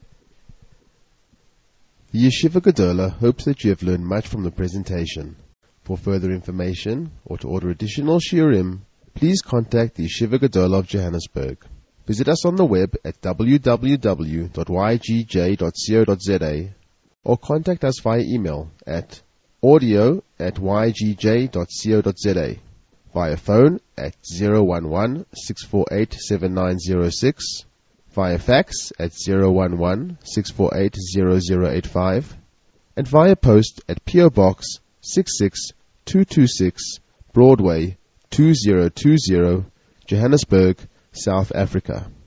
The Yeshiva Gedola hopes that you have learned much from the presentation. For further information or to order additional shiurim, please contact the Yeshiva Gedola of Johannesburg. Visit us on the web at www.ygj.co.za or contact us via email at audio@ygj.co.za, via phone at 011-648-7906, via fax at 011-648-0085, and via post at P.O. Box 66226, Broadway 2020, Johannesburg, South Africa.